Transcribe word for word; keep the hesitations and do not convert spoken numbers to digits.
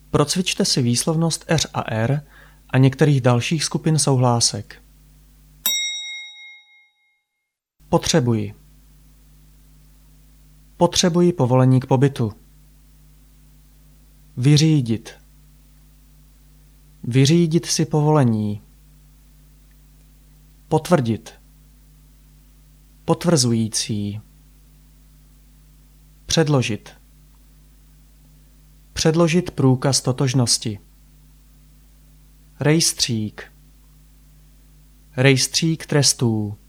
Procvičte si výslovnost R a R a některých dalších skupin souhlásek. Potřebuji. Potřebuji povolení k pobytu. Vyřídit. Vyřídit si povolení. Potvrdit. Potvrzující. Předložit. Předložit průkaz totožnosti. Rejstřík. Rejstřík trestů.